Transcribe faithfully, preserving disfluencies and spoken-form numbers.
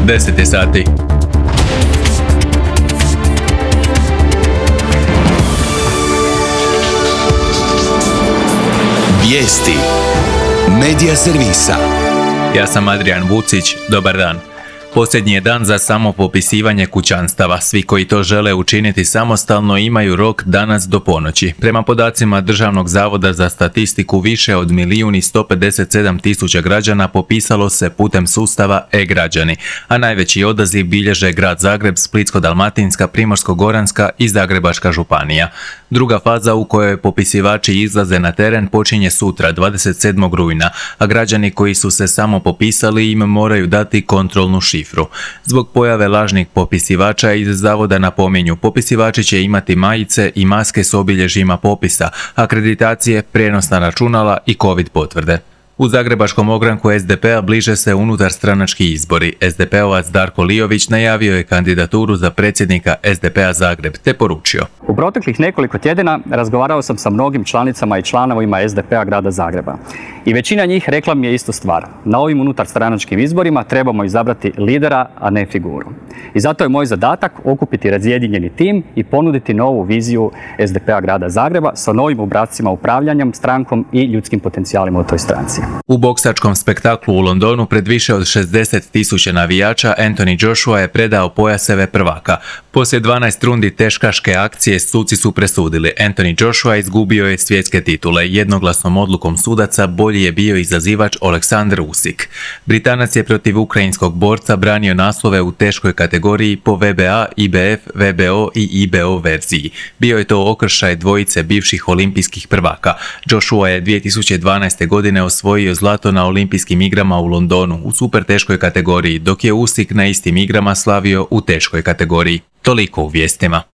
deset je sati. Vijesti Medija servisa. Ja sam Adrian Vucić, dobar dan. Posljednji je dan za samopopisivanje kućanstava. Svi koji to žele učiniti samostalno imaju rok danas do ponoći. Prema podacima Državnog zavoda za statistiku, više od milijun i sto pedeset sedam tisuća građana popisalo se putem sustava e-građani, a najveći odaziv bilježe Grad Zagreb, Splitsko-dalmatinska, Primorsko-goranska i Zagrebačka županija. Druga faza u kojoj popisivači izlaze na teren počinje sutra, dvadeset sedmog rujna, a građani koji su se samo popisali im moraju dati kontrolnu šifru. Zbog pojave lažnih popisivača iz zavoda napominju, popisivači će imati majice i maske s obilježjima popisa, akreditacije, prijenosna računala i covid potvrde. U zagrebačkom ogranku es de pe a bliže se unutar stranački izbori. es de pe ovac Darko Lijović najavio je kandidaturu za predsjednika es de pe a Zagreb, te poručio: U proteklih nekoliko tjedana razgovarao sam sa mnogim članicama i članovima es de pe a Grada Zagreba. I većina njih rekla mi je istu stvar. Na ovim unutar stranačkim izborima trebamo izabrati lidera, a ne figuru. I zato je moj zadatak okupiti razjedinjeni tim i ponuditi novu viziju es de pe a Grada Zagreba sa novim obrascima upravljanjem strankom i ljudskim potencijalima u toj stranci. U boksačkom spektaklu u Londonu pred više od šezdeset tisuća navijača Anthony Joshua je predao pojaseve prvaka. Poslije dvanaest rundi teškaške akcije suci su presudili. Anthony Joshua izgubio je svjetske titule. Jednoglasnom odlukom sudaca bolji je bio izazivač Oleksandr Usik. Britanac je protiv ukrajinskog borca branio naslove u teškoj kategoriji po ve be a, i be ef, ve be o i i be o verziji. Bio je to okršaj dvojice bivših olimpijskih prvaka. Joshua je dvije tisuće dvanaeste. godine osvojio zlato na olimpijskim igrama u Londonu u super teškoj kategoriji, dok je Usik na istim igrama slavio u teškoj kategoriji. Toliko u vijestima.